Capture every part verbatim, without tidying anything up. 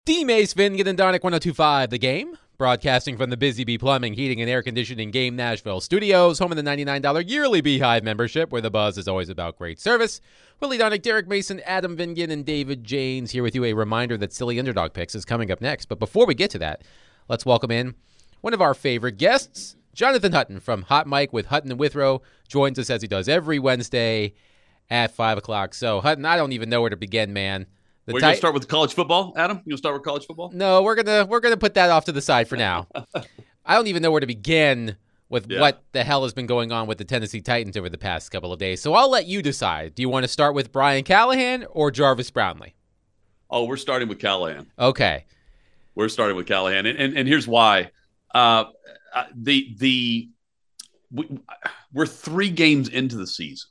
D. Mace, Vingan, and Donick one oh two point five The Game, broadcasting from the Busy Bee Plumbing, Heating, and Air Conditioning Game Nashville studios, home of the ninety-nine dollars yearly Beehive membership, where the buzz is always about great service. Willie Donick, Derek Mason, Adam Vingan, and David Janes here with you. A reminder that Silly Underdog Picks is coming up next. But before we get to that, let's welcome in one of our favorite guests, Jonathan Hutton from Hot Mike with Hutton and Withrow, joins us as he does every Wednesday at five o'clock. So, Hutton, I don't even know where to begin, man. The We're ti- going to start with college football, Adam? You going to start with college football? No, we're gonna we're gonna put that off to the side for now. I don't even know where to begin with yeah. what the hell has been going on with the Tennessee Titans over the past couple of days. So I'll let you decide. Do you want to start with Brian Callahan or Jarvis Brownlee? Oh, we're starting with Callahan. Okay, we're starting with Callahan, and and, and here's why. Uh, the the we, we're three games into the season.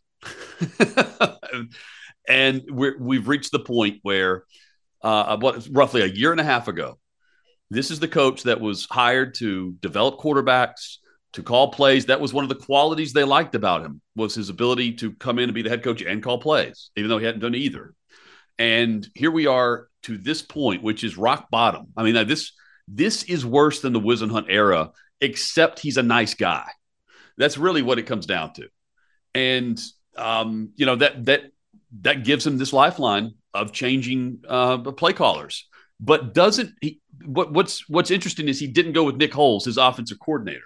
And we're, we've reached the point where, uh, what, roughly a year and a half ago, this is the coach that was hired to develop quarterbacks, to call plays. That was one of the qualities they liked about him, was his ability to come in and be the head coach and call plays, even though he hadn't done either. And here we are to this point, which is rock bottom. I mean, this this is worse than the Whisenhunt era, except he's a nice guy. That's really what it comes down to. And, um, you know, that that – that gives him this lifeline of changing uh, play callers. But doesn't he, what, what's what's interesting is he didn't go with Nick Holes, his offensive coordinator.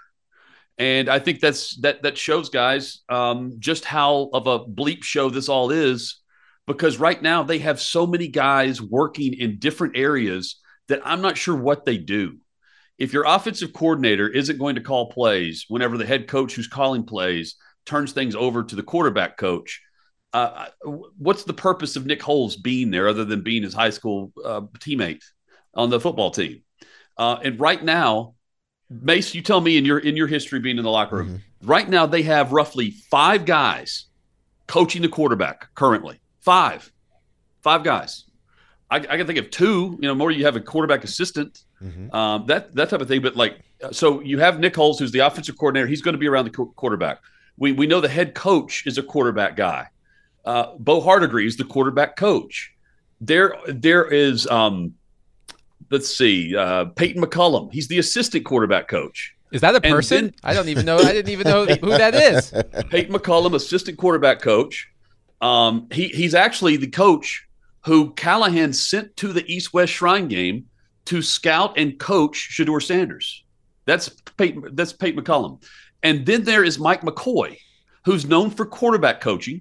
And I think that's that that shows guys um, just how of a bleep show this all is, because right now they have so many guys working in different areas that I'm not sure what they do. If your offensive coordinator isn't going to call plays whenever the head coach who's calling plays turns things over to the quarterback coach, Uh, what's the purpose of Nick Holes being there other than being his high school uh, teammate on the football team? Uh, and right now, Mace, you tell me in your in your history being in the locker room, mm-hmm. right now they have roughly five guys coaching the quarterback currently. Five. Five guys. I, I can think of two, you know, more you have a quarterback assistant, mm-hmm. um, that that type of thing. But like, so you have Nick Holes, who's the offensive coordinator. He's going to be around the qu- quarterback. We we know the head coach is a quarterback guy. Uh, Bo Hardegree is the quarterback coach. There, there is, um, let's see, uh, Peyton McCullum. He's the assistant quarterback coach. Is that a person? Then, I don't even know. I didn't even know who that is. Peyton McCullum, assistant quarterback coach. Um, he he's actually the coach who Callahan sent to the East-West Shrine game to scout and coach Shedeur Sanders. That's Peyton. That's Peyton McCullum. And then there is Mike McCoy, who's known for quarterback coaching,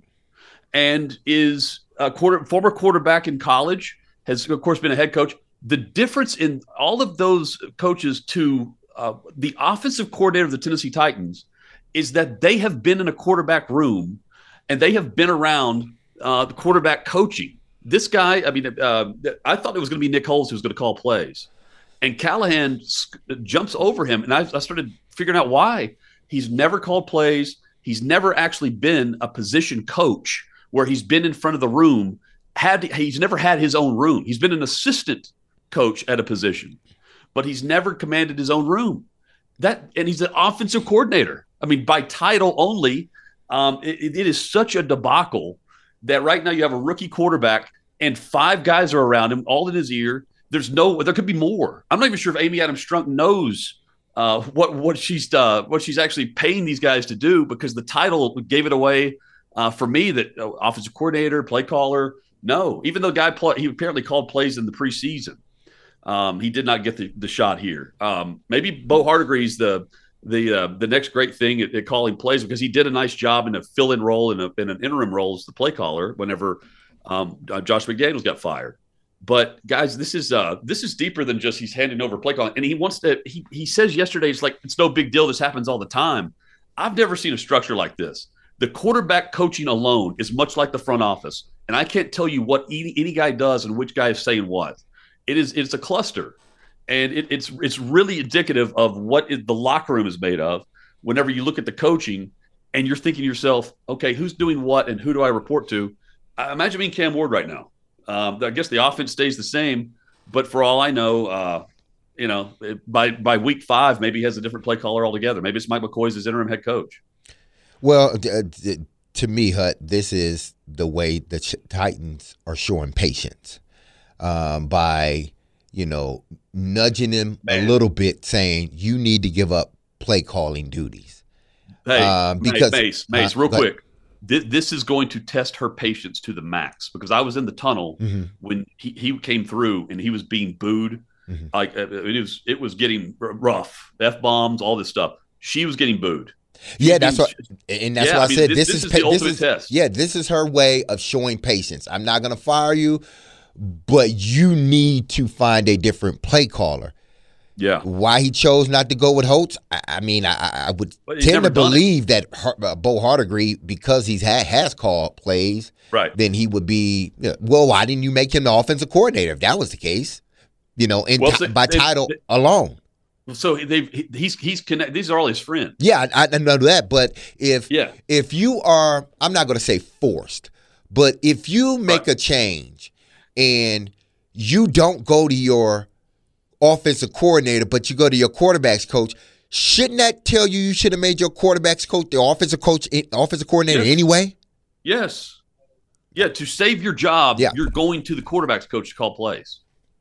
and is a quarter, former quarterback in college, has, of course, been a head coach. The difference in all of those coaches to uh, the offensive coordinator of the Tennessee Titans is that they have been in a quarterback room and they have been around uh, the quarterback coaching. This guy, I mean, uh, I thought it was going to be Nick Holes who was going to call plays. And Callahan jumps over him, and I, I started figuring out why. He's never called plays. He's never actually been a position coach where he's been in front of the room. Had he's never had his own room. He's been an assistant coach at a position, but he's never commanded his own room. That and he's an offensive coordinator. I mean, by title only, um, it, it is such a debacle that right now you have a rookie quarterback and five guys are around him, all in his ear. There's no, there could be more. I'm not even sure if Amy Adams Strunk knows uh, what what she's uh, what she's actually paying these guys to do, because the title gave it away. Uh, for me, that uh, offensive coordinator, play caller, no. Even though the guy play, he apparently called plays in the preseason, um, he did not get the, the shot here. Um, maybe Bo Hardegree's the the uh, the next great thing at, at calling plays, because he did a nice job in a fill-in role in, a, in an interim role as the play caller whenever um, uh, Josh McDaniels got fired. But guys, this is uh, this is deeper than just he's handing over play calling, and he wants to. He he says yesterday, it's like it's no big deal. This happens all the time. I've never seen a structure like this. The quarterback coaching alone is much like the front office, and I can't tell you what any, any guy does and which guy is saying what. It is it's a cluster, and it, it's it's really indicative of what it, the locker room is made of. Whenever you look at the coaching, and you're thinking to yourself, okay, who's doing what and who do I report to? I imagine being Cam Ward right now. Um, I guess the offense stays the same, but for all I know, uh, you know, by by week five, maybe he has a different play caller altogether. Maybe it's Mike McCoy's his interim head coach. Well, to me, Hut, this is the way the Titans are showing patience um, by you know, nudging him Man. a little bit, saying you need to give up play calling duties. Hey, Um, because- Mace, Mace, uh, real but- quick. This, this is going to test her patience to the max because I was in the tunnel Mhm. when he, he came through and he was being booed. Mhm. Like uh, it was, it was getting r- rough. F bombs, all this stuff. She was getting booed. She Yeah, was that's being- what, and that's Yeah, why I I mean, said this- this, this is is pa- the this ultimate is test. yeah, this is her way of showing patience. I'm not going to fire you, but you need to find a different play caller. Yeah, Why he chose not to go with Holtz, I, I mean, I, I would But he's tend never to done it. believe that Har- uh, Bo Hardegree, because he's had has called plays, right. then he would be. You know, well, why didn't you make him the offensive coordinator if that was the case? You know, in Well, ti- so by they- title they- alone. So they've he- he's he's connect. These are all his friends. Yeah, I, I know that, but if Yeah, if you are, I'm not going to say forced, but if you make Right. a change and you don't go to your offensive coordinator, but you go to your quarterback's coach, shouldn't that tell you you should have made your quarterback's coach the offensive coach, offensive coordinator Yes. anyway? yes, yeah. To save your job, Yeah. you're going to the quarterback's coach to call plays.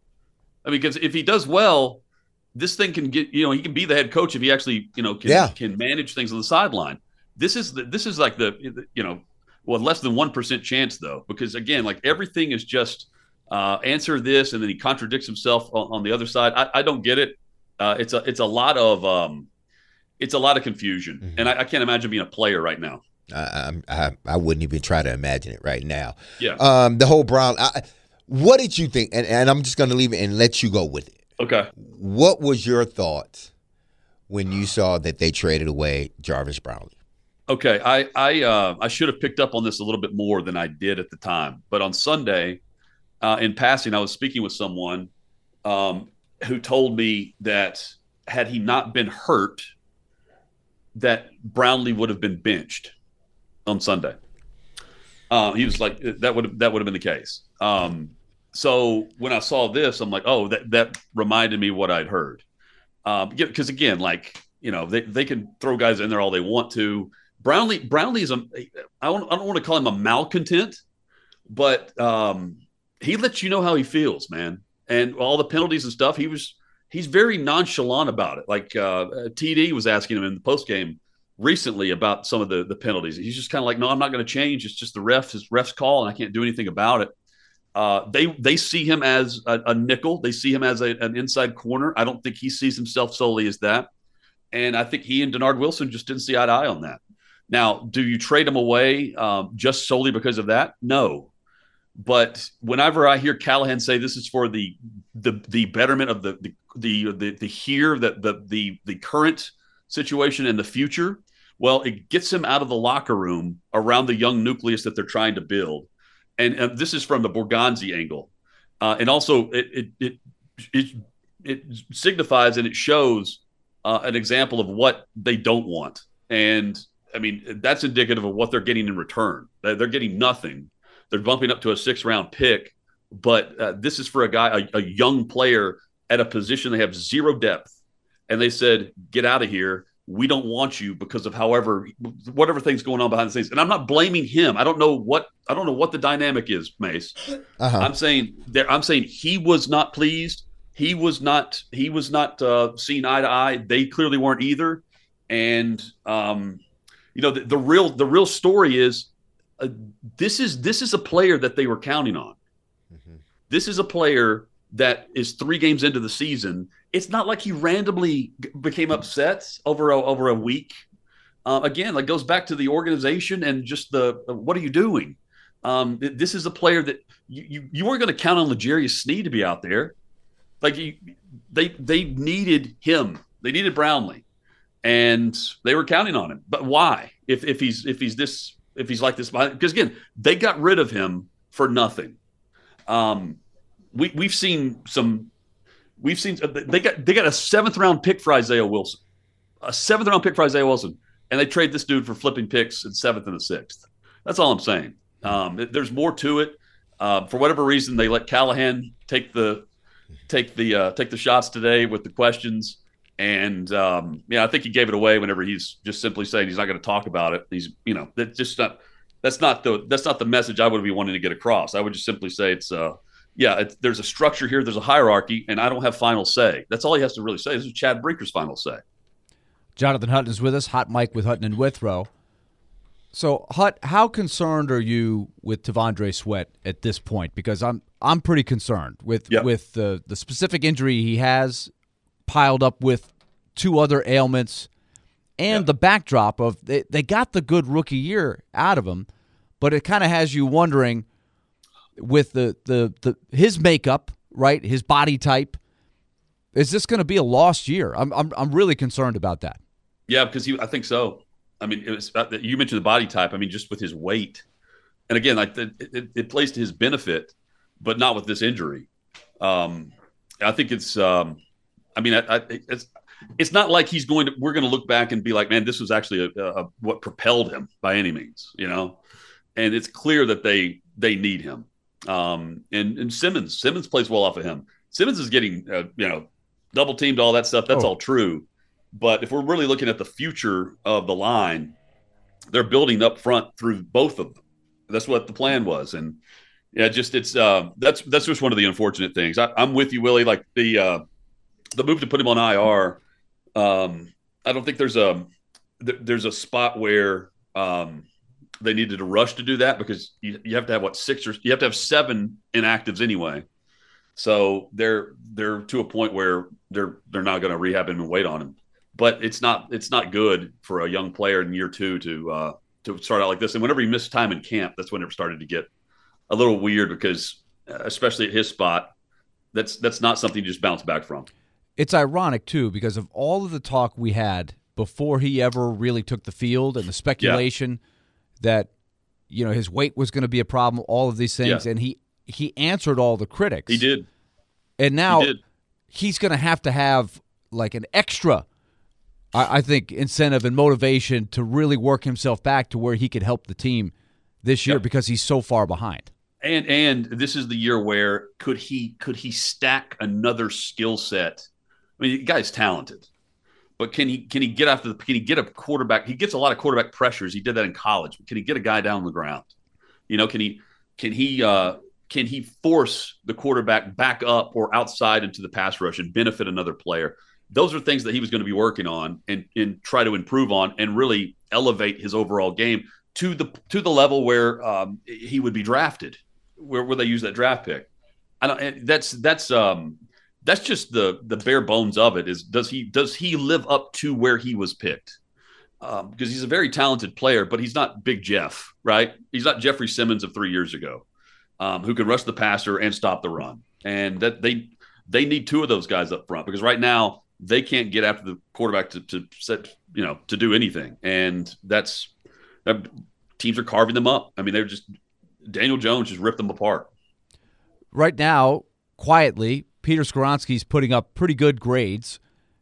I mean, because if he does well, this thing can get, you know, he can be the head coach if he actually, you know, can, Yeah. can manage things on the sideline. This is the, this is like the, you know, well, less than one percent chance though, because again, like everything is just uh, answer this, and then he contradicts himself on, on the other side. I, I don't get it. Uh, it's a, it's a lot of, um, it's a lot of confusion, Mhm. and I, I can't imagine being a player right now. I, I I wouldn't even try to imagine it right now. Yeah. Um, the whole Brown. I, what did you think? And, and I'm just going to leave it and let you go with it. Okay. What was your thoughts when you saw that they traded away Jarvis Brownlee? Okay, I I uh, I should have picked up on this a little bit more than I did at the time. But on Sunday, uh, in passing, I was speaking with someone um, who told me that had he not been hurt, that Brownlee would have been benched on Sunday. Uh, he was like, that would have, that would have been the case. Um, so when I saw this, I'm like, oh, that that reminded me what I'd heard. Because um, again, like you know, they they can throw guys in there all they want to. Brownlee Brownlee is a I don't I don't want to call him a malcontent, but um, he lets you know how he feels, man. And all the penalties and stuff, he was he's very nonchalant about it. Like uh, T D was asking him in the post game recently about some of the the penalties. He's just kind of like, no, I'm not going to change. It's just the refs, his refs call, and I can't do anything about it. Uh, they they see him as a, a nickel. They see him as a, an inside corner. I don't think he sees himself solely as that. And I think he and Denard Wilson just didn't see eye to eye on that. Now, do you trade him away um, just solely because of that? No. But whenever I hear Callahan say this is for the the the betterment of the the the the, the here that the the the current situation and the future, well, it gets him out of the locker room around the young nucleus that they're trying to build. And, and this is from the Borgonzi angle, uh, and also it it it it, it signifies and it shows uh, an example of what they don't want. And I mean that's indicative of what they're getting in return. They're getting nothing. They're bumping up to a six round pick, but uh, this is for a guy, a, a young player at a position they have zero depth, and they said, "Get out of here. We don't want you because of however whatever things going on behind the scenes." And I'm not blaming him. I don't know what I don't know what the dynamic is, Mace. Uh-huh. I'm saying there. I'm saying he was not pleased. He was not. He was not uh, seen eye to eye. They clearly weren't either. And um, you know, the, the real the real story is uh, this is this is a player that they were counting on. Mm-hmm. This is a player that is three games into the season. It's not like he randomly g- became upset over a, over a week. Uh, again, like goes back to the organization and just the uh, what are you doing? Um, th- this is a player that you you, you weren't going to count on L'Jarius Sneed to be out there. Like you, they they needed him. They needed Brownlee, and they were counting on him. But why? If if he's if he's this if he's like this, because again, they got rid of him for nothing. Um, we we've seen some. We've seen they got they got a seventh round pick for Isaiah Wilson, a seventh round pick for Isaiah Wilson, and they trade this dude for flipping picks in seventh and the sixth. That's all I'm saying. Um, there's more to it. Uh, for whatever reason, they let Callahan take the take the uh, take the shots today with the questions, and um, yeah, I think he gave it away whenever he's just simply saying he's not going to talk about it. He's you know that's just not that's not the that's not the message I would be wanting to get across. I would just simply say it's uh yeah, it's, there's a structure here, there's a hierarchy, and I don't have final say. That's all he has to really say. This is Chad Brinker's final say. Jonathan Hutton is with us, Hot Mike with Hutton and Withrow. So, Hut, how concerned are you with T'Vondre Sweat at this point? Because I'm I'm pretty concerned with yep. with the the specific injury he has piled up with two other ailments and yep. the backdrop of they, they got the good rookie year out of him, but it kind of has you wondering with the, the, the his makeup, right, his body type, is this going to be a lost year? I'm I'm I'm really concerned about that. Yeah, because he, I think so. I mean, it was you mentioned the body type. I mean, just with his weight, and again, like it, it, it plays to his benefit, but not with this injury. Um, I think it's. Um, I mean, I, I, it's it's not like he's going to. We're going to look back and be like, man, this was actually a, a, what propelled him by any means, you know. And it's clear that they they need him. Um, and and Simmons Simmons plays well off of him. Simmons is getting uh, you know double teamed, all that stuff. That's oh. all true. But if we're really looking at the future of the line, they're building up front through both of them. That's what the plan was. And yeah, just it's uh, that's that's just one of the unfortunate things. I, I'm with you, Willie. Like the uh, the move to put him on I R. Um, I don't think there's a th- there's a spot where um, they needed to rush to do that because you, you have to have what six or you have to have seven inactives anyway. So they're they're to a point where they're they're not going to rehab him and wait on him. But it's not it's not good for a young player in year two to uh, to start out like this. And whenever he missed time in camp, that's when it started to get a little weird because, especially at his spot, that's that's not something you just bounce back from. It's ironic too because of all of the talk we had before he ever really took the field and the speculation yeah. that you know his weight was going to be a problem, all of these things, yeah. and he he answered all the critics. He did, and now he did. he's going to have to have like an extra. I think incentive and motivation to really work himself back to where he could help the team this year yep. because he's so far behind. And and this is the year where could he could he stack another skill set? I mean, the guy's talented, but can he can he get after the can he get a quarterback? He gets a lot of quarterback pressures. He did that in college. But can he get a guy down on the ground? You know, can he can he uh, can he force the quarterback back up or outside into the pass rush and benefit another player? Those are things that he was going to be working on and, and try to improve on and really elevate his overall game to the to the level where um, he would be drafted, where, where they use that draft pick. I don't. That's that's um, that's just the the bare bones of it. Is does he does he live up to where he was picked? Um, because he's a very talented player, but he's not Big Jeff, right? He's not Jeffrey Simmons of three years ago, um, who can rush the passer and stop the run. And that they they need two of those guys up front because right now. They can't get after the quarterback to, to set, you know, to do anything. And that's uh, teams are carving them up. I mean, they're just Daniel Jones just ripped them apart. Right now, quietly, Peter Skoronski's putting up pretty good grades.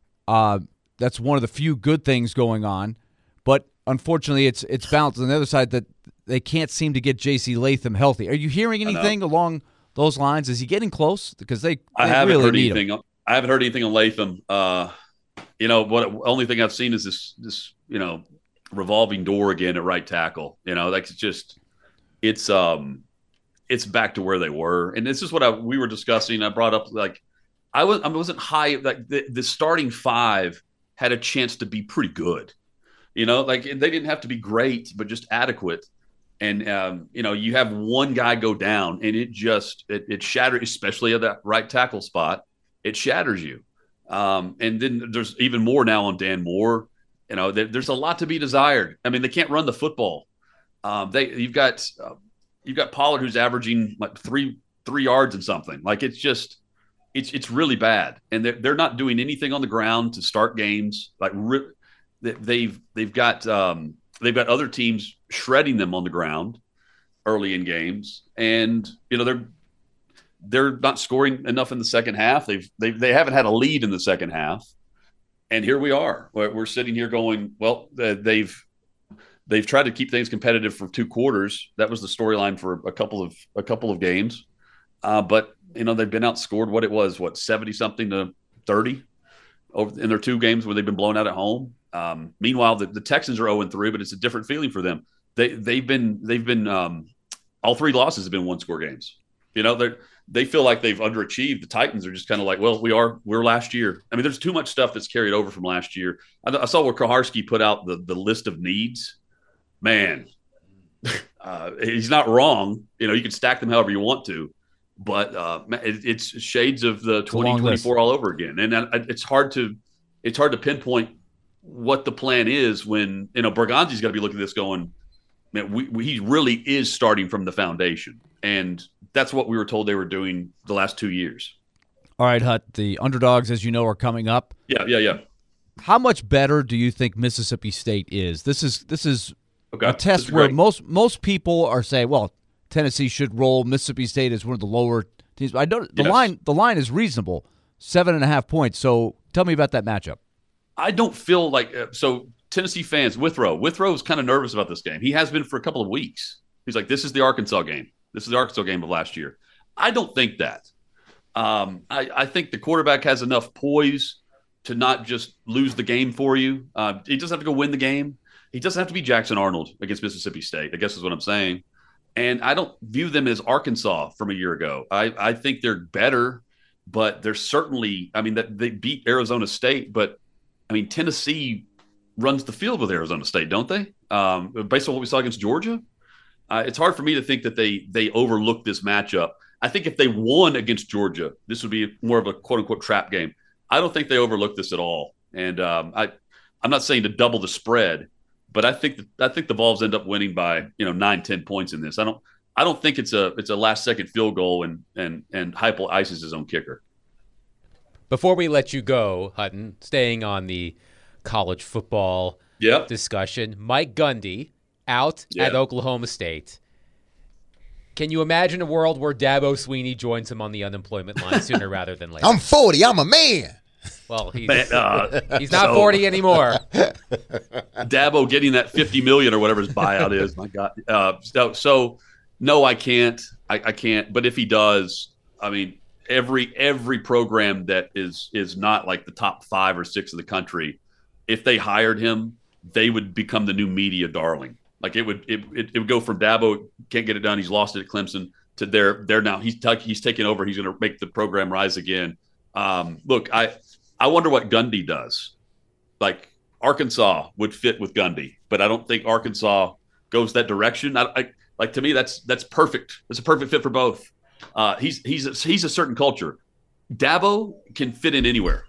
Uh, that's one of the few good things going on. But unfortunately, it's it's balanced on the other side that they can't seem to get J C Latham healthy. Are you hearing anything along those lines? Is he getting close? Because they, they I haven't really heard need anything. him. I haven't heard anything on Latham. Uh, you know, what only thing I've seen is this, this, you know, revolving door again at right tackle. You know, like it's just, it's, um, it's back to where they were. And this is what I, we were discussing. I brought up, like, I was, I wasn't high. Like the, the starting five had a chance to be pretty good, you know, like they didn't have to be great, but just adequate. And, um, you know, you have one guy go down and it just, it, it shattered, especially at that right tackle spot. It shatters you. Um, and then there's even more now on Dan Moore. You know, there, there's a lot to be desired. I mean, they can't run the football. Um, they you've got uh, you've got Pollard who's averaging like three three yards and something. Like it's just it's it's really bad. And they're they're not doing anything on the ground to start games. Like re- they've they've got um, they've got other teams shredding them on the ground early in games, and you know they're. They're not scoring enough in the second half. They've they they haven't had a lead in the second half, and here we are. We're, we're sitting here going, well, they've they've tried to keep things competitive for two quarters. That was the storyline for a couple of a couple of games, uh, but you know they've been outscored. What it was, what seventy something to thirty over in their two games where they've been blown out at home. Um, meanwhile, the, the Texans are zero and three, but it's a different feeling for them. They they've been they've been um, all three losses have been one score games. You know they're they feel like they've underachieved. The Titans are just kind of like, well, we are we're last year. I mean, there's too much stuff that's carried over from last year. I, I saw where Kaharski put out the the list of needs. Man, uh, he's not wrong. You know, you can stack them however you want to, but uh, it, it's shades of the twenty twenty-four all over again. And uh, it's hard to it's hard to pinpoint what the plan is when, you know, Berganzi's got to be looking at this going, man, we, we, he really is starting from the foundation. And that's what we were told they were doing the last two years. All right, Hut, the underdogs, as you know, are coming up. Yeah, yeah, yeah. How much better do you think Mississippi State is? This is this is okay. a test is where great. most most people are saying, well, Tennessee should roll. Mississippi State is one of the lower teams. I don't. The Yes. line the line is reasonable, seven and a half points. So tell me about that matchup. I don't feel like uh, so Tennessee fans, Withrow. Withrow is kind of nervous about this game. He has been for a couple of weeks. He's like, this is the Arkansas game. This is the Arkansas game of last year. I don't think that. Um, I, I think the quarterback has enough poise to not just lose the game for you. Uh, he doesn't have to go win the game. He doesn't have to be Jackson Arnold against Mississippi State, I guess is what I'm saying. And I don't view them as Arkansas from a year ago. I, I think they're better, but they're certainly, I mean, that they beat Arizona State, but I mean, Tennessee runs the field with Arizona State, don't they? Um, based on what we saw against Georgia, uh, it's hard for me to think that they they overlook this matchup. I think if they won against Georgia, this would be more of a quote unquote trap game. I don't think they overlook this at all. And um, I, I'm not saying to double the spread, but I think that, I think the Vols end up winning by you know nine, ten points in this. I don't I don't think it's a it's a last second field goal and and and Heupel ices his own kicker. Before we let you go, Hutton, staying on the college football Yep. discussion, Mike Gundy out Yeah. at Oklahoma State. Can you imagine a world where Dabo Sweeney joins him on the unemployment line sooner rather than later? I'm forty. I'm a man. Well, he's, Man, uh, he's not so- forty anymore. Dabo getting that fifty million or whatever his buyout is. My God. Uh, so, so no, I can't. I, I can't. But if he does, I mean, every every program that is is not like the top five or six of the country, if they hired him, they would become the new media darling. Like it would it it, it would go from Dabo can't get it done. He's lost it at Clemson to they're they're now he's t- he's taking over. He's going to make the program rise again. Um, look, I I wonder what Gundy does. Like Arkansas would fit with Gundy, but I don't think Arkansas goes that direction. I, I like to me that's that's perfect. It's a perfect fit for both. Uh, he's he's a, he's a certain culture. Dabo can fit in anywhere,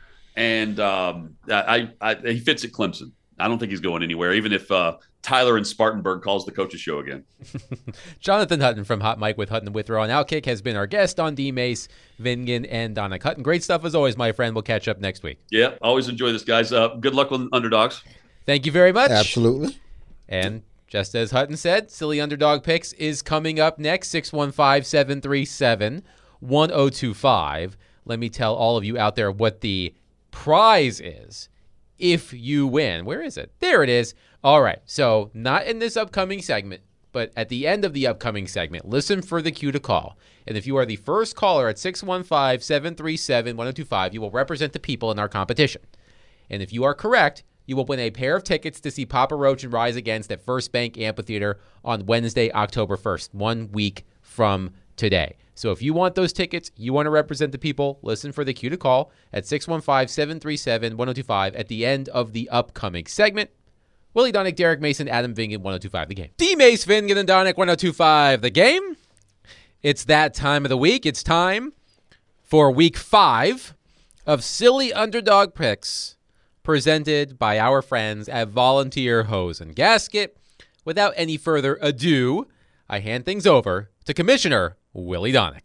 and um, I, I he fits at Clemson. I don't think he's going anywhere, even if uh, Tyler in Spartanburg calls the coaches show again. Jonathan Hutton from Hot Mike with Hutton and Withrow on Outkick has been our guest on D-Mace, Vingan, and Donna Hutton. Great stuff as always, my friend. We'll catch up next week. Yeah, always enjoy this, guys. Uh, good luck with underdogs. Thank you very much. Absolutely. And just as Hutton said, Silly Underdog Picks is coming up next, six one five, seven three seven, one zero two five. Let me tell all of you out there what the prize is if you win. Where is it? There it is. All right, so not in this upcoming segment, but at the end of the upcoming segment, listen for the cue to call. And if you are the first caller at six one five, seven three seven, one zero two five, you will represent the people in our competition. And if you are correct, you will win a pair of tickets to see Papa Roach and Rise Against at First Bank Amphitheater on Wednesday, October first, one week from today. So if you want those tickets, you want to represent the people, listen for the cue to call at six one five, seven three seven, one zero two five at the end of the upcoming segment. Willie Donick, Derek Mason, Adam Vingan, one zero two five, The Game. D-Mace, Vingan, and Donick, one zero two five, The Game. It's that time of the week. It's time for week five of Silly Underdog Picks, presented by our friends at Volunteer Hose and Gasket. Without any further ado, I hand things over to Commissioner Willie Donick.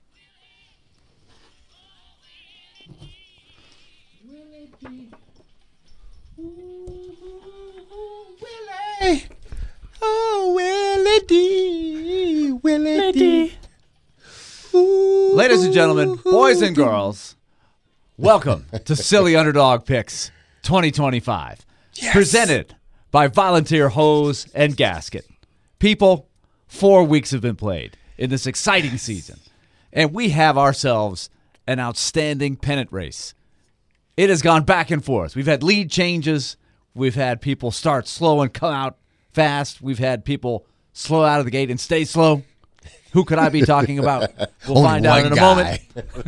Willie. Oh, Willie D. Willie D. Ooh. Ladies and gentlemen, boys and girls, welcome to Silly Underdog Picks twenty twenty-five. Yes. Presented by Volunteer Hose and Gasket. People, four weeks have been played in this exciting season, and we have ourselves an outstanding pennant race. It has gone back and forth. We've had lead changes. We've had people start slow and come out fast. We've had people slow out of the gate and stay slow. Who could I be talking about? We'll Only find out one in a guy.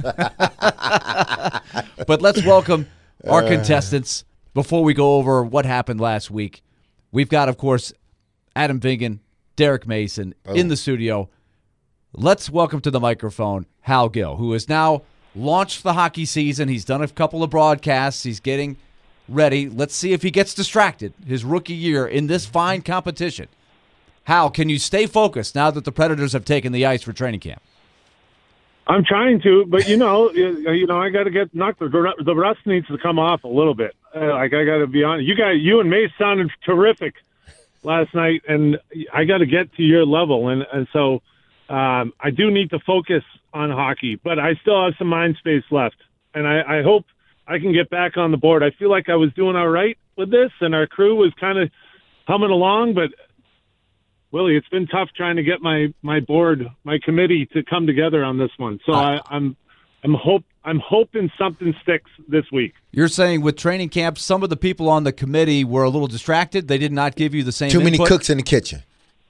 moment. But let's welcome our contestants before we go over what happened last week. We've got, of course, Adam Vingan, Derek Mason in the studio. Let's welcome to the microphone Hal Gill, who has now launched the hockey season. He's done a couple of broadcasts. He's getting ready. Let's see if he gets distracted his rookie year in this fine competition. Hal, can you stay focused now that the Predators have taken the ice for training camp? I'm trying to, but you know, you, you know, I got to get knocked. The, the rust needs to come off a little bit. Uh, like I got to be honest. You guys, you and Mace sounded terrific last night, and I got to get to your level, and and so um, I do need to focus on hockey, but I still have some mind space left, and I, I hope I can get back on the board. I feel like I was doing all right with this, and our crew was kind of humming along, but Willie, it's been tough trying to get my, my board, my committee to come together on this one. So I, I'm I'm hope I'm hoping something sticks this week. You're saying with training camp, some of the people on the committee were a little distracted. They did not give you the same Too many input? cooks in the kitchen.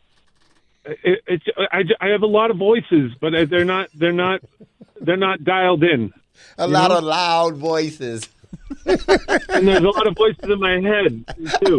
It, it's I, I have a lot of voices, but they're not they're not they're not dialed in. A You lot know? of loud voices. And there's a lot of voices in my head too.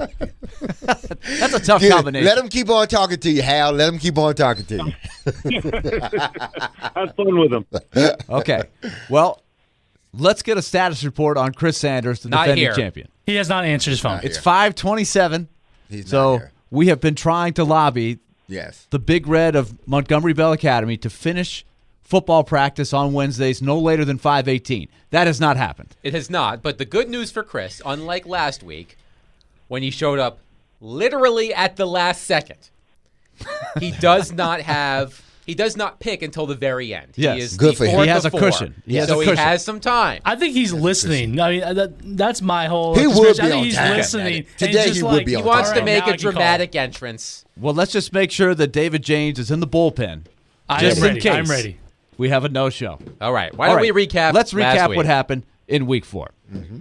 That's a tough Good. combination. Let them keep on talking to you, Hal. Let them keep on talking to you. Have fun with them. Okay. Well, let's get a status report on Chris Sanders, the Not defending here. champion. He has not answered his phone. It's five twenty-seven, He's not so here. we have been trying to lobby Yes. the Big Red of Montgomery Bell Academy to finish football practice on Wednesdays no later than five eighteen. That has not happened. It has not, but the good news for Chris, unlike last week, when he showed up literally at the last second, he does not have, he does not pick until the very end. Yes. He is Good the for him. fourth He has of a four. cushion. He has so a he cushion. has some time. I think he's listening. I mean, that, that's my whole. He would conspiracy. be I think on he's time. listening. Today And he's he just would like, be He on wants all to right, make now I a can call. dramatic entrance. Well, let's just make sure that David James is in the bullpen. I Just am in ready. case. I'm ready. We have a no-show. All right. Why All don't right. we recap? Let's last recap week? what happened in week four. Mm-hmm.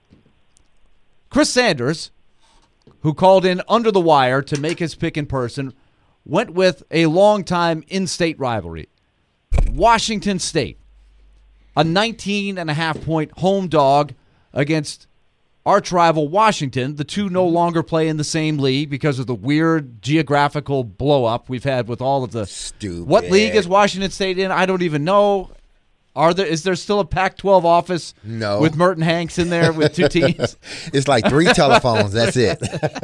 Chris Sanders, who called in under the wire to make his pick in person, went with a longtime in-state rivalry. Washington State, a nineteen and a half point home dog against arch rival Washington. The two no longer play in the same league because of the weird geographical blow-up we've had with all of the Stupid. What league is Washington State in? I don't even know. Are there? Is there still a Pac twelve office? No. With Merton Hanks in there with two teams? It's like three telephones. That's it.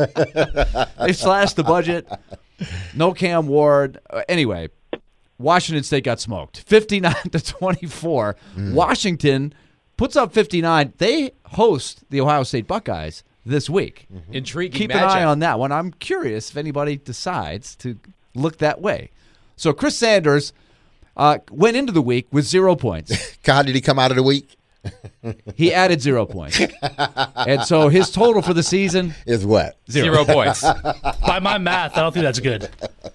They slashed the budget. No Cam Ward. Uh, Anyway, Washington State got smoked, fifty-nine to twenty-four. Washington puts up fifty-nine. They host the Ohio State Buckeyes this week. Intriguing Keep matchup. an eye on that one. I'm curious if anybody decides to look that way. So Chris Sanders uh, went into the week with zero points. How did he come out of the week? He added zero points. And so his total for the season, Is what? Zero points. By my math, I don't think that's good.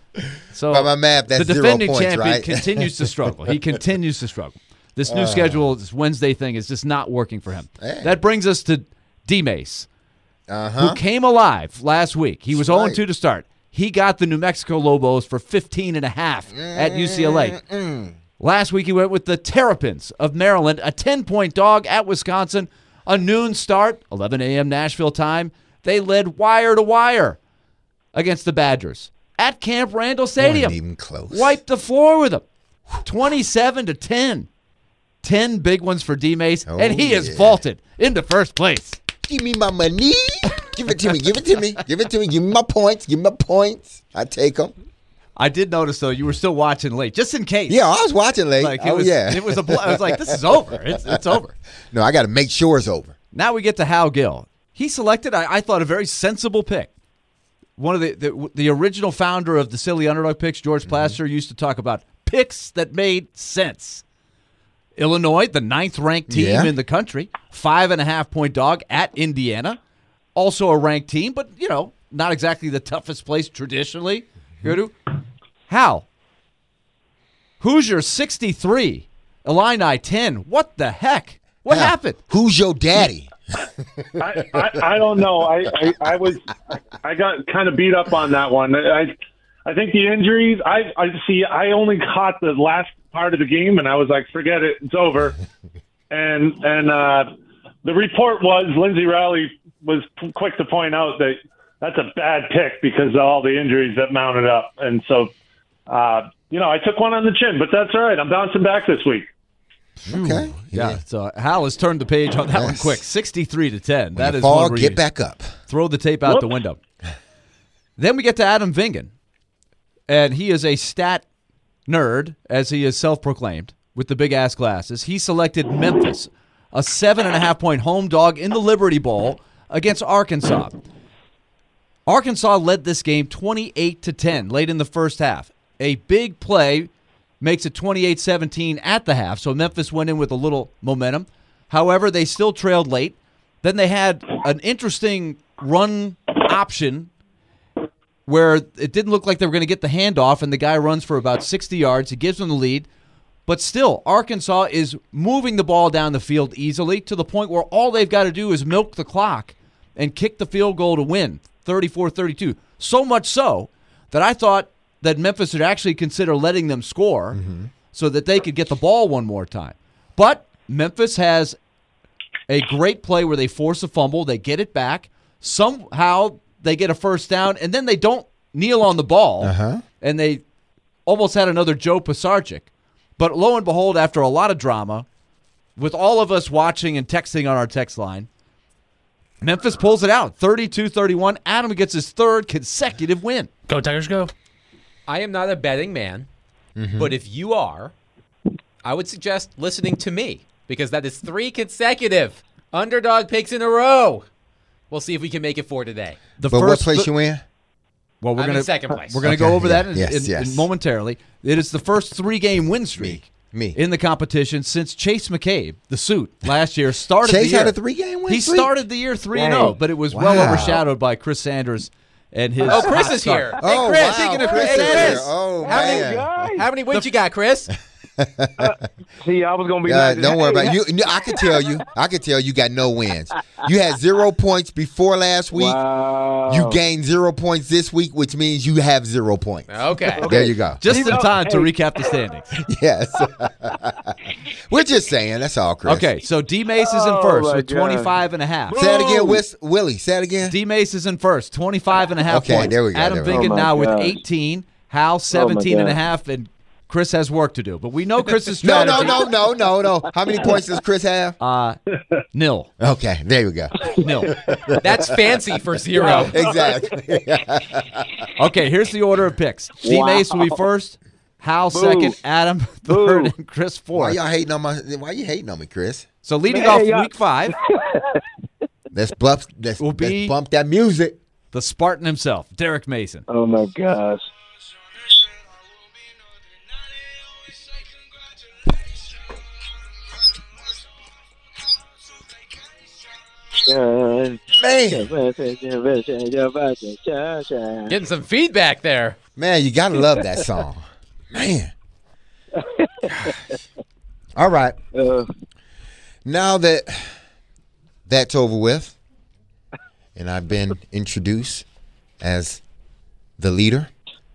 so By my math, that's the zero defending points, champion right? continues to struggle. He continues to struggle. This new schedule, this Wednesday thing is just not working for him. Hey. That brings us to D-Mace, Uh-huh. who came alive last week. He was That's oh right. and two to start. He got the New Mexico Lobos for fifteen and a half at U C L A. Last week he went with the Terrapins of Maryland, a ten-point dog at Wisconsin, a noon start, eleven a.m. Nashville time. They led wire to wire against the Badgers at Camp Randall Stadium. Wasn't even close. Wiped the floor with them, twenty-seven to ten. ten big ones for D-Mace, Oh, and he has yeah. vaulted into first place. Give me my money. Give it to me. Give it to me. Give it to me. Give me my points. Give me my points. I take them. I did notice, though, you were still watching late, just in case. Yeah, I was watching late. Like, it oh, was, yeah. It was a bl- I was like, this is over. It's, it's over. No, I got to make sure it's over. Now we get to Hal Gill. He selected, I, I thought, a very sensible pick. One of the, the the original founder of the Silly Underdog Picks, George Plaster, used to talk about picks that made sense. Illinois, the ninth-ranked team Yeah. in the country, five-and-a-half-point dog at Indiana. Also a ranked team, but, you know, not exactly the toughest place traditionally. Go to Hal. Hoosier sixty-three, Illini ten. What the heck? What Now, happened? Who's your daddy? I, I, I don't know. I, I, I was I got kind of beat up on that one. I I think the injuries. I I see. I only caught the last part of the game, and I was like, forget it, it's over. and and uh, the report was Lindsey Riley was quick to point out that that's a bad pick because of all the injuries that mounted up, and so uh, you know I took one on the chin, but that's all right. I'm bouncing back this week. Okay. Yeah, so Hal has turned the page on that one Yes. quick. sixty-three to ten. That When you is fall, one where get you back up. throw the tape out the window. Then we get to Adam Vingan. And he is a stat nerd, as he is self-proclaimed, with the big-ass glasses. He selected Memphis, a seven and a half point home dog in the Liberty Bowl against Arkansas. Arkansas led this game twenty-eight to ten late in the first half. A big play makes it twenty-eight seventeen at the half, so Memphis went in with a little momentum. However, they still trailed late. Then they had an interesting run option where it didn't look like they were going to get the handoff, and the guy runs for about sixty yards. He gives them the lead. But still, Arkansas is moving the ball down the field easily to the point where all they've got to do is milk the clock and kick the field goal to win, thirty-four thirty-two. So much so that I thought that Memphis would actually consider letting them score mm-hmm. so that they could get the ball one more time. But Memphis has a great play where they force a fumble, they get it back, somehow they get a first down, and then they don't kneel on the ball, Uh-huh. and they almost had another Joe Pisarcik. But lo and behold, after a lot of drama, with all of us watching and texting on our text line, Memphis pulls it out, thirty-two thirty-one. Adam gets his third consecutive win. Go Tigers, go. I am not a betting man, Mm-hmm. but if you are, I would suggest listening to me because that is three consecutive underdog picks in a row. We'll see if we can make it four today. The But what first place th- you in? Well, we're I'm gonna in second place. We're going to Okay, go over yeah, that in, yes, in- yes. in momentarily. It is the first three-game win streak Me. Me. in the competition since Chase McCabe, the suit, last year started the Chase year. had a three-game win He streak? started the year three and zero, Dang. but it was well Wow. overshadowed by Chris Sanders and his. Oh, Chris hot is start. here. Hey, Oh, Chris. wow. Speaking of Chris Chris, is hey, here. Chris. Oh, how many, man. how many wins you got, Chris? See, I was gonna be. Uh, nice. don't worry about Hey, it. You, I can tell you. I can tell you got no wins. You had zero points before last week. Wow. You gained zero points this week, which means you have zero points. Okay. There you go. Just You in know, time to hey. recap the standings. Yes. We're just saying. That's all, Chris. Okay, so D Mace is in Oh, first my with God. twenty-five and a half. Say it again, Wiss, Willie. Say it again. D Mace is in first, twenty-five and a half Okay, points. there we go, Adam there we Vingan go. Oh, my now with gosh. eighteen. Hal seventeen and a God. half, and Chris has work to do. But we know Chris's No, strategy. no, no, no, no, no. How many points does Chris have? Uh, nil. Okay, there we go. Nil. That's fancy for zero. Exactly. Okay, here's the order of picks. D Wow. Mace will be first, Hal Boo. second, Adam Boo. third, and Chris Why fourth. y'all hating on my? Why you hating on me, Chris? So leading Hey, off y'all- week five, Let's bump. Let's, Will be- let's bump that music. the Spartan himself, Derek Mason. Oh my gosh. Uh, Man, Getting some feedback there. man, you gotta love that song, man. All right, uh, now that that's over with, and I've been introduced as the leader,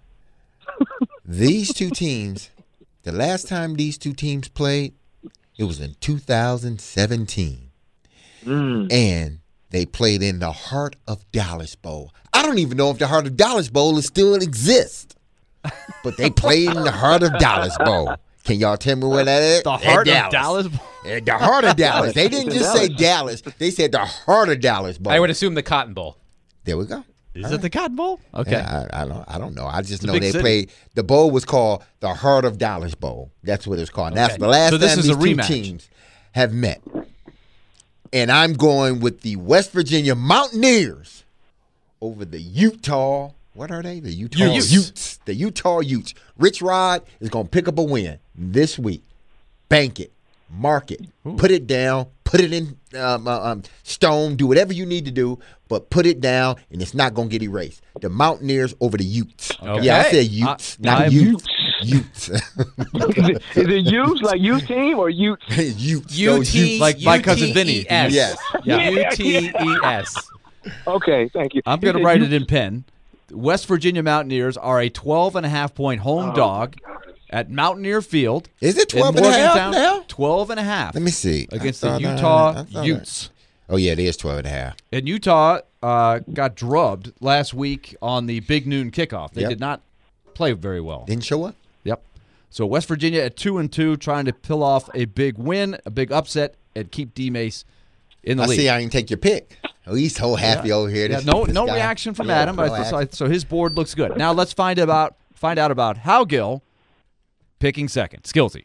these two teams, the last time these two teams played, it was in two thousand seventeen. And they played in the Heart of Dallas Bowl. I don't even know if the Heart of Dallas Bowl is still exists, but they played in the Heart of Dallas Bowl. Can y'all tell me where that is? The At heart of Dallas. At the Heart of Dallas. They didn't just say Dallas. They said the Heart of Dallas Bowl. I would assume the Cotton Bowl. There we go. Is it the Cotton Bowl? Okay. Yeah, I, I don't. I don't know. I just a know big they city. played. The bowl was called the Heart of Dallas Bowl. That's what it's called. And That's Okay. the last So this time is these a two rematch. teams have met. And I'm going with the West Virginia Mountaineers over the Utah. What are they? The Utah Utes. Utes. The Utah Utes. Rich Rod is going to pick up a win this week. Bank it. Mark it. Put it down. Put it in um, uh, um, stone. Do whatever you need to do, but put it down, and it's not going to get erased. The Mountaineers over the Utes. Okay. Yeah, I said Utes, I- not I'm- Utes. Utes. is it, is it Utes like U team or Utes? Utes. U Those T Utes. Like my cousin Vinny. U T E S. Yes. Yeah. U T E S. Okay, thank you. I'm going to He said write Utes. it in pen. West Virginia Mountaineers are a twelve and a half point home Oh, dog at Mountaineer Field. Is it in twelve and a half Morgantown. now? twelve and a half. Let me see. Against I the thought I- Utah I thought I- Utes. Oh, yeah, it is twelve and a half. And Utah uh, got drubbed last week on the big noon kickoff. They Yep. did not play very well. Didn't show up? Yep. So West Virginia at two and two, trying to pull off a big win, a big upset, and keep D Mace in the I lead. see I didn't take your pick. Oh, he's so happy over here. Yeah, This- no, this no guy. reaction from Yeah, Adam. no I- so, action. so his board looks good. Now let's find about find out about How Gill picking second. Skillsy.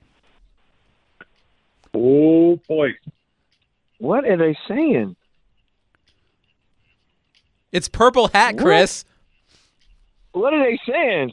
Oh boy. What are they saying? It's purple hat, Chris. What are they saying?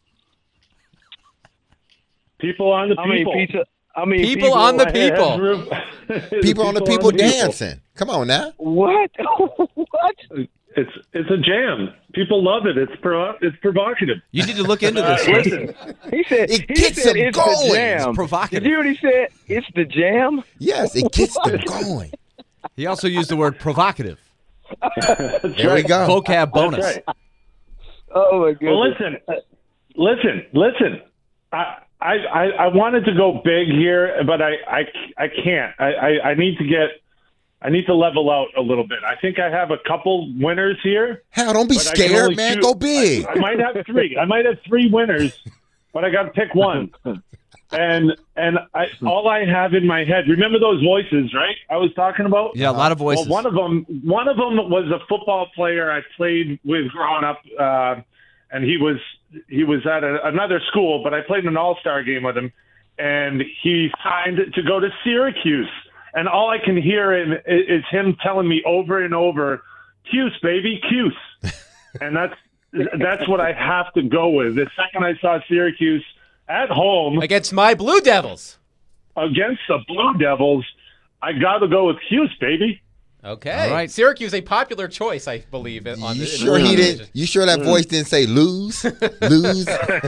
People on the I mean, people. pizza. I mean, People on the people. People on the people dancing. Come on now. What? what? It's it's a jam. People love it. It's pro, it's provocative. You need to look into this. Listen, He said. It he gets said them it's going. the It's jam. provocative. Did you hear what he said? It's the jam. Yes, it gets them going. He also used the word provocative. There we go. Vocab bonus. That's right. Oh my goodness. Well, listen, listen, listen. I, I, I, I wanted to go big here, but I, I, I can't. I, I, I need to get, I need to level out a little bit. I think I have a couple winners here. Hal, don't be but I can scared, only man. choose- Go big. I, I might have three. I might have three winners, but I got to pick one. And and I, all I have in my head. Remember those voices, right? I was talking about. Yeah, a lot of voices. Well, one of them, one of them was a football player I played with growing up, uh, and he was he was at a, another school, but I played an all-star game with him, and he signed to go to Syracuse. And all I can hear in, is him telling me over and over, "Cuse, baby, Cuse," and that's that's what I have to go with. The second I saw Syracuse at home Against my Blue Devils. against the Blue Devils, I got to go with Cuse, baby. Okay. All right. Syracuse, a popular choice, I believe. On You the, sure in the he division. didn't? You sure that voice didn't say lose? Lose?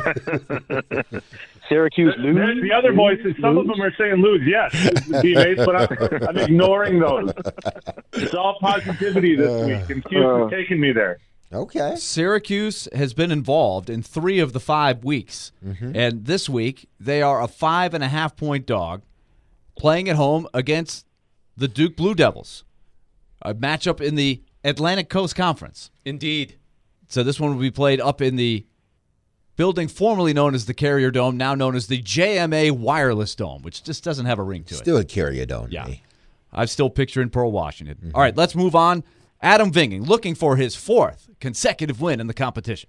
Syracuse The, lose. the other voices, some of them are saying lose, yes, teammates, but I'm, I'm ignoring those. It's all positivity this week, and Cuse Uh. is taking me there. Okay. Syracuse has been involved in three of the five weeks. And this week, they are a five and a half point dog playing at home against the Duke Blue Devils, a matchup in the Atlantic Coast Conference. Indeed. So this one will be played up in the building formerly known as the Carrier Dome, now known as the J M A Wireless Dome, which just doesn't have a ring to it. Still a carrier, don't Yeah. he? I'm still picturing Pearl, Washington. All right, let's move on. Adam Vinging looking for his fourth consecutive win in the competition.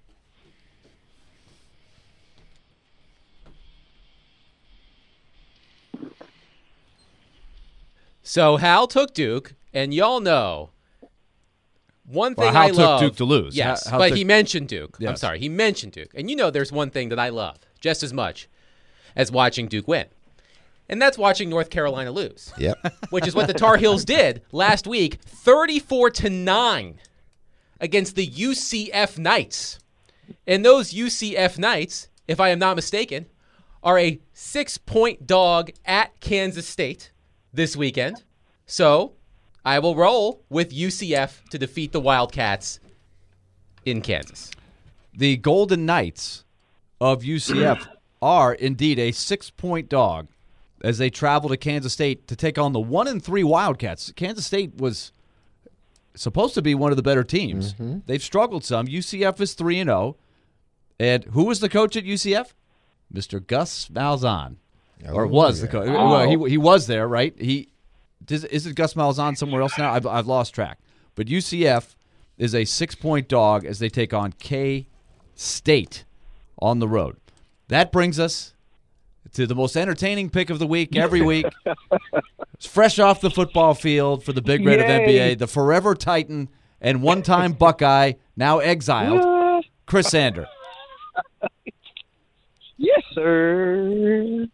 So Hal took Duke, and y'all know one thing Well, Hal I took love. Duke to lose. Yes, Hal- Hal but took- he mentioned Duke. I'm Yes. sorry, he mentioned Duke, and you know there's one thing that I love just as much as watching Duke win, and that's watching North Carolina lose. Yep. Which is what the Tar Heels did last week, thirty-four to nine against the U C F Knights. And those U C F Knights, if I am not mistaken, are a six-point dog at Kansas State this weekend. So I will roll with U C F to defeat the Wildcats in Kansas. The Golden Knights of U C F are indeed a six-point dog as they travel to Kansas State to take on the one and three Wildcats. Kansas State was supposed to be one of the better teams. They've struggled some. U C F is three and zero. And who was the coach at U C F? Mister Gus Malzahn, or Oh, was the yeah. coach? Well, he he was there, right? He does, is it Gus Malzahn somewhere else now? I've I've lost track. But U C F is a six-point dog as they take on K State on the road. That brings us to the most entertaining pick of the week every week. It's fresh off the football field for the Big Red of N B A, Yay. the forever Titan and one-time Buckeye, now exiled, What? Chris Sander. Yes, sir.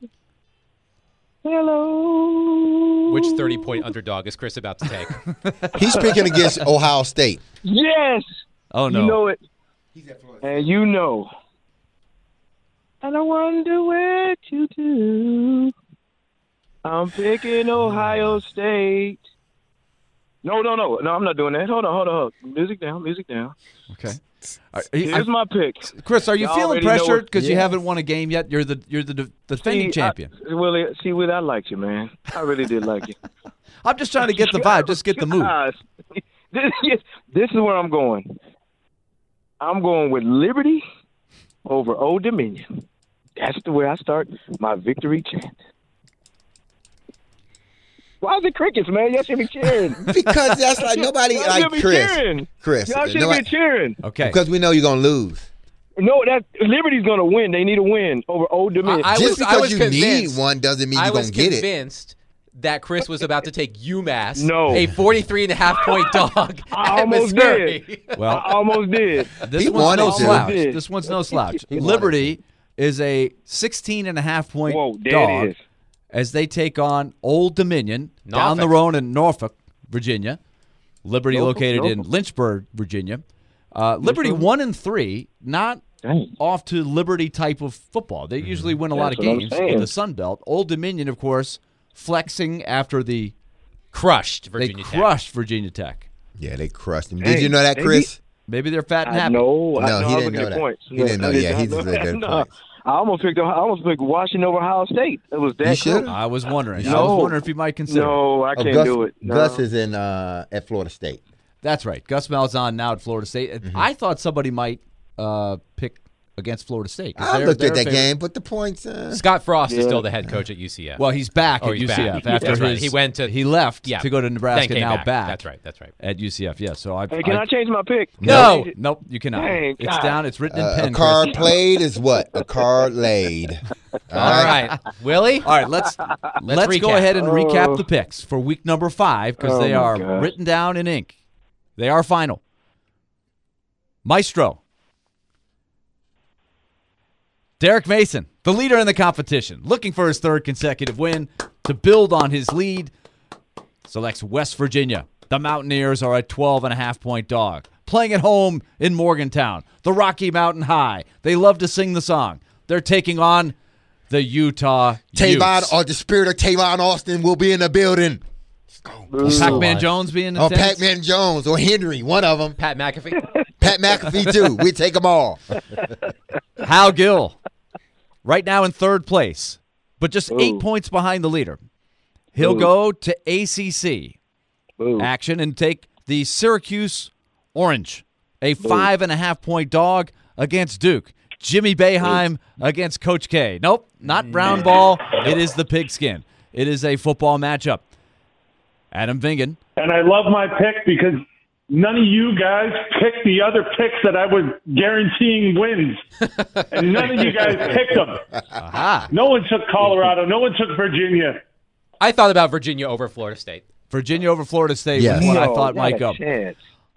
Hello. Which thirty-point underdog is Chris about to take? He's picking against Ohio State. Yes. Oh, no. You know it. And you know. And I wonder where to do. I'm picking Ohio State. No, no, no, no. I'm not doing that. Hold on, hold on. Hold on. Music down, music down. Okay. Here's my pick. Chris, are you Y'all feeling already know pressured it. because you Yeah. haven't won a game yet? You're the you're the de- defending See, champion. I, Willie, see, Willie, I liked you, man. I really did like you. I'm just trying to get the vibe, just get the mood. Gosh. This, this is where I'm going. I'm going with Liberty over Old Dominion. That's the way I start my victory chant. Why is it crickets, man? Y'all should be cheering. Because that's like nobody Y'all like should be Chris. cheering. Chris, Y'all should nobody- be cheering. Okay. because we know you're gonna lose. No, that Liberty's going to win. They need a win over Old Dominion. I Just was- I because was you convinced- need one doesn't mean I you're was gonna get it. convinced that Chris was about to take UMass, No. a forty-three and a half point dog I at almost Missouri. did. Well, I almost did. this He one's wanted no to. slouch. Did. This one's no slouch. He wanted Liberty is a sixteen and a half point Whoa, there dog it is. as they take on Old Dominion down the Norfolk. road in Norfolk, Virginia. Liberty Norfolk, located in Norfolk. Lynchburg, Virginia. Uh, Liberty one and three, not Dang. off to Liberty type of football. They usually win a lot of That's what I'm games saying. in the Sun Belt. Old Dominion, of course, flexing after the Crushed they Virginia Tech. crushed Virginia Tech. Yeah, they crushed him. Hey, Did you know that, they Chris? Maybe they're fat and I happy. know. I No, know. he I was didn't looking know at that. points. He didn't know. I Yeah, he I just looked at no. points. I almost picked. I almost picked Washington over Ohio State. It was You that should. close. I was wondering. I No. was wondering if you might consider. it. No, I Oh, can't Gus, do it. No. Gus is in uh, at Florida State. That's right. Gus Malzahn now at Florida State. Mm-hmm. I thought somebody might uh, pick against Florida State. 'cause I they're- looked they're at that favorite. game, but the points. Uh, Scott Frost is Yeah. still the head coach at U C F. Well, he's back Oh, at he's U C F back. after That's right. his, He went to- he left yeah. to go to then Nebraska. came Now back. back. That's right. That's right. At U C F. Yeah. So I. Hey, can I, change my pick? No. Can I change it? Nope. You cannot. Dang, it's God. down. It's written in uh, pen. a card Chris. played is what? A card laid. All right, Willie. All right, let's let's, go recap. ahead and recap Oh. the picks for week number five because Oh, they my are gosh. written down in ink. They are final. Maestro. Derek Mason, the leader in the competition, looking for his third consecutive win to build on his lead, selects West Virginia. The Mountaineers are a twelve and a half point dog. Playing at home in Morgantown, the Rocky Mountain High. They love to sing the song. They're taking on the Utah Tavon Utes. or the spirit of Tavon Austin will be in the building. Boo. Pac-Man Jones being in Or attendance? Pac-Man Jones or Henry, one of them. Pat McAfee. Pat McAfee too. We take them all. Hal Gill, right now in third place, but just eight Ooh. points behind the leader. He'll Ooh. go to A C C Boo. action and take the Syracuse Orange, a five and a half point dog against Duke. Jimmy Boeheim against Coach K. Nope, not brown ball. It is the pigskin. It is a football matchup. Adam Vingan. And I love my pick because none of you guys picked the other picks that I was guaranteeing wins. And none of you guys picked them. Aha. No one took Colorado. No one took Virginia. I thought about Virginia over Florida State. Virginia over Florida State Yes. was what I No, thought not might a go. chance.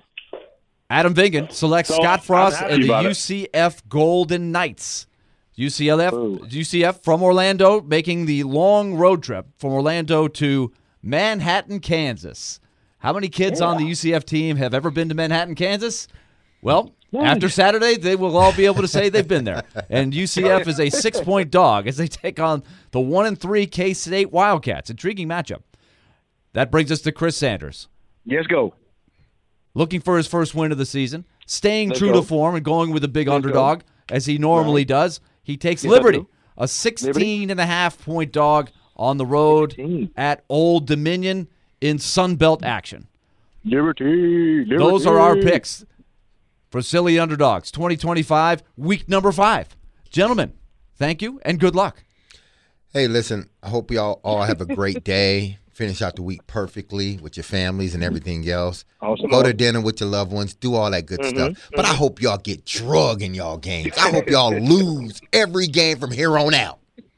Adam Vingan selects So, Scott I'm Frost happy and the about it. U C F Golden Knights. U C F, Ooh. U C F from Orlando making the long road trip from Orlando to Manhattan, Kansas. How many kids on the U C F team have ever been to Manhattan, Kansas? Well, after Saturday, they will all be able to say they've been there. And U C F is a six-point dog as they take on the one and three K-State Wildcats. Intriguing matchup. That brings us to Chris Sanders. Let's go. Looking for his first win of the season, staying Let's true go. to form and going with a big Let's underdog as he normally does. He takes Yes, I Liberty, do. a sixteen and a half point dog on the road sixteen. at Old Dominion in Sun Belt action. Liberty, Liberty. Those are our picks for Silly Underdogs twenty twenty-five, week number five. Gentlemen, thank you and good luck. Hey, listen, I hope y'all all have a great day. Finish out the week perfectly with your families and everything else. Awesome. Go to dinner with your loved ones. Do all that good stuff. But I hope y'all get drug in y'all games. I hope y'all lose every game from here on out.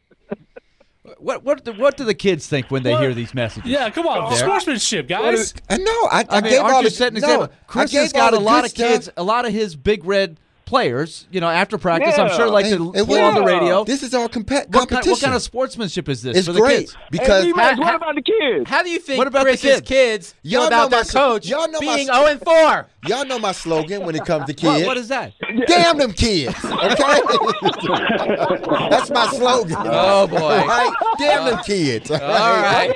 What what do, what do the kids think when they hear these messages? Yeah, come on. There. Sportsmanship, guys. I know. I, I, I mean, gave aren't all you the, setting an no, example? I Chris gave has got all a the lot good of kids, stuff. a lot of his big red players, you know, after practice, I'm Yeah. sure like Hey, to hey, pull on the yeah. radio. This is all compa- What competition. kind, what kind of sportsmanship is this it's for the great kids? because Hey, D-Max, Ha- what ha- about the kids? How do you think What about the Chris's kids? kids feel Y'all about know their my- coach y'all know my- being oh and four? y'all know my slogan when it comes to What, kids. what is that? Damn them kids, okay? That's my slogan. Oh, boy. All right? Damn them kids. All right.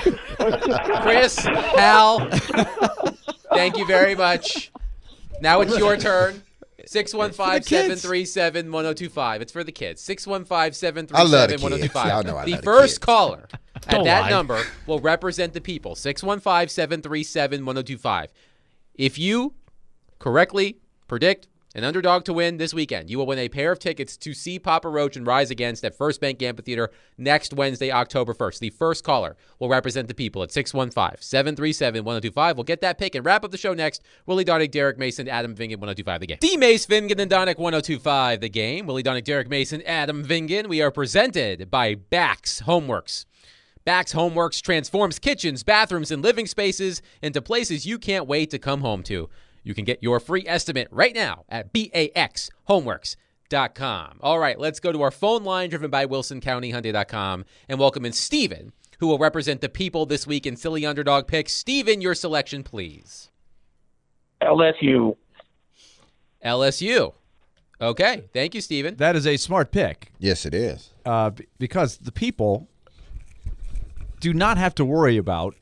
Chris, Hal, thank you very much. Now it's your turn. six one five, seven three seven, one oh two five. It's for the kids. six one five, seven three I love the seven, one oh two kids. five. Y'all know I The love the first kids. caller at Don't that lie. number will represent the people. six one five, seven three seven, one oh two five. If you correctly predict an underdog to win this weekend, you will win a pair of tickets to see Papa Roach and Rise Against at First Bank Amphitheater next Wednesday, October first. The first caller will represent the people at six one five, seven three seven, one oh two five. We'll get that pick and wrap up the show next. Willie Donick, Derek Mason, Adam Vingan, one oh two five, The Game. D. Mace, Vingan, and Donick, one oh two five, The Game. Willie Donick, Derek Mason, Adam Vingan. We are presented by Bax Homeworks. Bax Homeworks transforms kitchens, bathrooms, and living spaces into places you can't wait to come home to. You can get your free estimate right now at bax homeworks dot com. All right, let's go to our phone line driven by wilson county hyundai dot com and welcome in Steven, who will represent the people this week in Silly Underdog Picks. Steven, your selection, please. L S U. L S U. Okay, thank you, Steven. That is a smart pick Yes, it is. uh, b- because the people do not have to worry about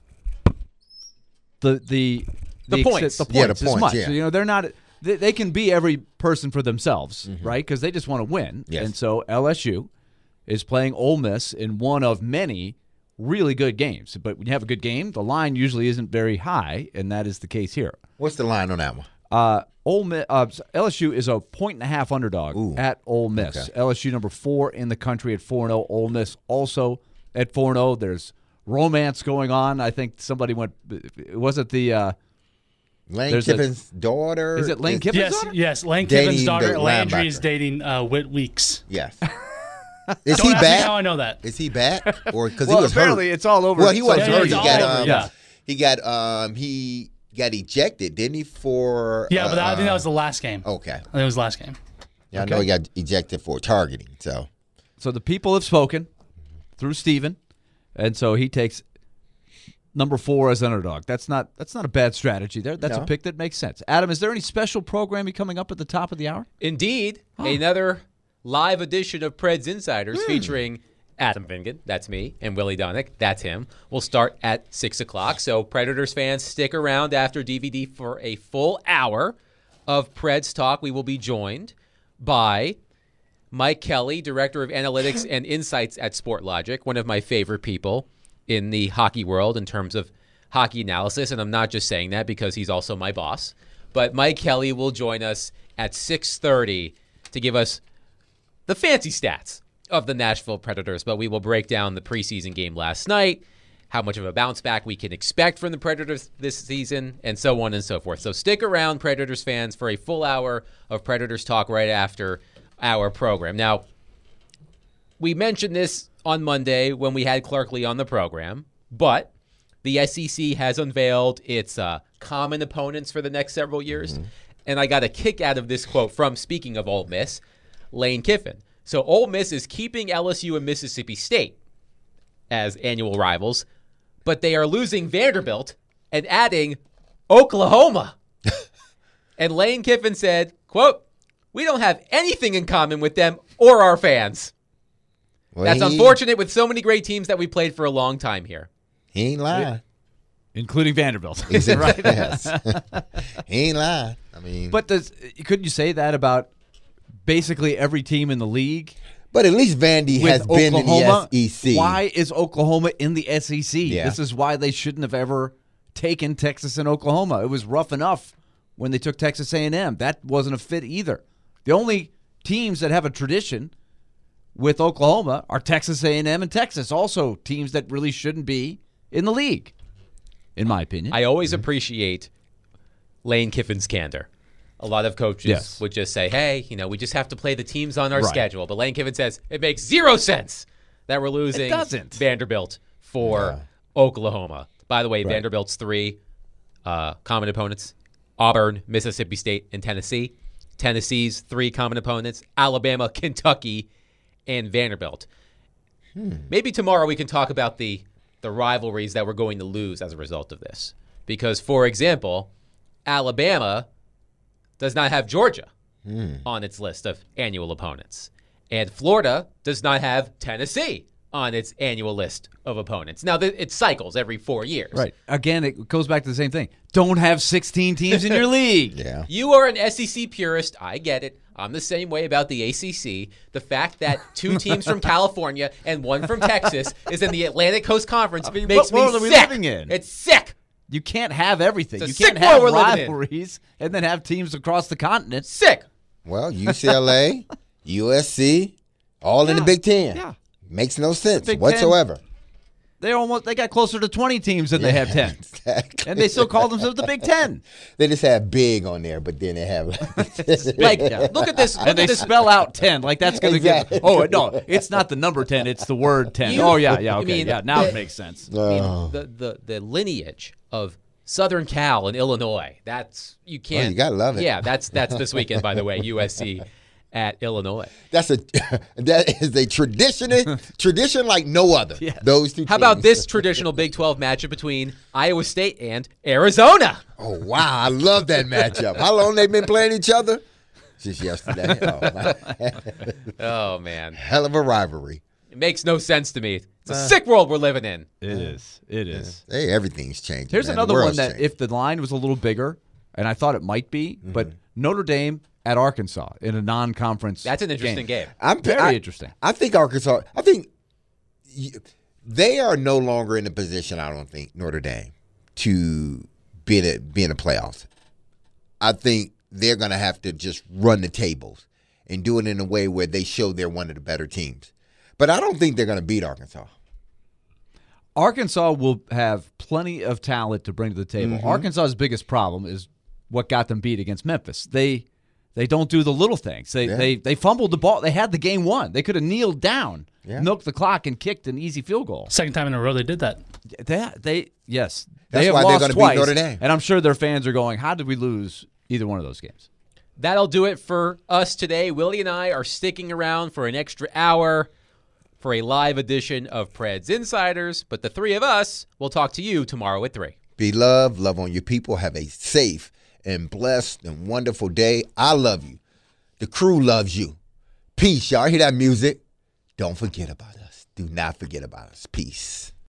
the the The ex- points. the Yeah, the points as points, much. yeah. You know, they're not. They, they can be every person for themselves, right? Because they just want to win. Yes. And so L S U is playing Ole Miss in one of many really good games. But when you have a good game, the line usually isn't very high, and that is the case here. What's the line on that one? Uh, Ole Miss, uh, L S U is a point and a half underdog Ooh. at Ole Miss. Okay. L S U number four in the country at four and oh. Ole Miss also at four and oh. There's romance going on. I think somebody went. Was it the? Uh, Lane There's a- Kiffin's daughter. is it Lane is- Kiffin's Yes, daughter? yes. Lane Dating Kiffin's daughter, the Landry, is linebacker. dating uh, Whit Weeks. Yes. Is Don't he ask me how I back? know that. Is he back? Or because well, he was apparently hurt? it's all over. Well, he wasn't Yeah, hurt. it's He all got over, um, yeah. he got um, he got ejected, didn't he? For Yeah, but uh, I think that was the last game. okay. I think it was the last game. Yeah, I know he got ejected for targeting. So So the people have spoken through Steven, and so he takes number four as underdog. That's not that's not a bad strategy there. That's No. a pick that makes sense. Adam, is there any special programming coming up at the top of the hour? Indeed, another live edition of Preds Insiders featuring Adam Vingan, that's me, and Willie Donick, that's him, will start at six o'clock. So Predators fans, stick around after D V D for a full hour of Preds talk. We will be joined by Mike Kelly, Director of Analytics and Insights at SportLogic, one of my favorite people in the hockey world in terms of hockey analysis. And I'm not just saying that because he's also my boss. But Mike Kelly will join us at six thirty to give us the fancy stats of the Nashville Predators. But we will break down the preseason game last night, how much of a bounce back we can expect from the Predators this season, and so on and so forth. So stick around, Predators fans, for a full hour of Predators talk right after our program. Now, we mentioned this on Monday when we had Clark Lee on the program, but the S E C has unveiled its uh, common opponents for the next several years. Mm-hmm. And I got a kick out of this quote from, speaking of Ole Miss, Lane Kiffin. So Ole Miss is keeping L S U and Mississippi State as annual rivals, but they are losing Vanderbilt and adding Oklahoma. And Lane Kiffin said, quote, "We don't have anything in common with them or our fans." well, That's he, unfortunate with so many great teams that we played for a long time here. He ain't lying. Including Vanderbilt. He said, right? Yes. He ain't lying. I mean, But does couldn't you say that about basically every team in the league? but at least Vandy With has been Oklahoma, in the S E C. Why is Oklahoma in the S E C? Yeah. This is why they shouldn't have ever taken Texas and Oklahoma. It was rough enough when they took Texas A and M. That wasn't a fit either. The only teams that have a tradition with Oklahoma are Texas A and M and Texas, also teams that really shouldn't be in the league, in my opinion. I always appreciate Lane Kiffin's candor. A lot of coaches Yes. would just say, hey, you know, we just have to play the teams on our Right. schedule. But Lane Kiffin says it makes zero sense that we're losing doesn't. Vanderbilt for Oklahoma. By the way, Vanderbilt's three uh, common opponents, Auburn, Mississippi State, and Tennessee. Tennessee's three common opponents, Alabama, Kentucky, and Vanderbilt. Hmm. Maybe tomorrow we can talk about the, the rivalries that we're going to lose as a result of this. Because, for example, Alabama does not have Georgia hmm. on its list of annual opponents. And Florida does not have Tennessee on its annual list of opponents. Now, th- it cycles every four years. Right. Again, it goes back to the same thing. Don't have sixteen teams in your league. Yeah. You are an S E C purist. I get it. I'm the same way about the A C C. The fact that two teams from California and one from Texas is in the Atlantic Coast Conference I mean, makes what world me are we sick. living in? It's sick. You can't have everything. It's a You can't sick have world we're living in. rivalries and then have teams across the continent. Sick. Well, U C L A, U S C, all in the Big Ten. Yeah. Makes no sense Big whatsoever. They almost they got closer to twenty teams than they have ten. Exactly. And they still call themselves the Big Ten. They just have big on there, but then they have Like, look at this. Look And at they this. spell out ten. Like that's going to Exactly. get. Oh, no. It's not the number ten. It's the word ten. You- oh, yeah. Yeah. I Okay. mean, yeah. Now the- it makes sense. I mean, Oh. the, the, the lineage of Southern Cal and Illinois. That's you can't. Oh, you gotta love it. Yeah, that's that's this weekend, by the way. U S C at Illinois. That's a that is a tradition tradition like no other. Yes. Those two. How about teams. this traditional Big twelve matchup between Iowa State and Arizona? Oh wow, I love that matchup. How long they been playing each other? Since yesterday. Oh, my. Oh man, Hell of a rivalry. it makes no sense to me. It's a sick world we're living in. It is. It is. Hey, everything's changing. Here's man. The another one world's that changing. if the line was a little bigger, and I thought it might be, Mm-hmm. but Notre Dame at Arkansas in a non-conference. That's an interesting game. I'm Very I, interesting. I think Arkansas. I think y- they are no longer in a position. I don't think Notre Dame to be in a, be in the playoffs. I think they're going to have to just run the tables and do it in a way where they show they're one of the better teams. But I don't think they're going to beat Arkansas. Arkansas will have plenty of talent to bring to the table. Mm-hmm. Arkansas's biggest problem is what got them beat against Memphis. They they don't do the little things. They Yeah. they they fumbled the ball. They had the game won. They could have kneeled down, Yeah. milked the clock, and kicked an easy field goal. Second time in a row they did that. They, they yes, That's they have why they're lost gonna beat twice, Notre Dame. and I'm sure their fans are going, "How did we lose either one of those games?" That'll do it for us today. Willie and I are sticking around for an extra hour for a live edition of Preds Insiders, but the three of us will talk to you tomorrow at three. Be loved, love on your people. Have a safe and blessed and wonderful day. I love you. The crew loves you. Peace, y'all. Hear that music? Don't forget about us. Do not forget about us. Peace.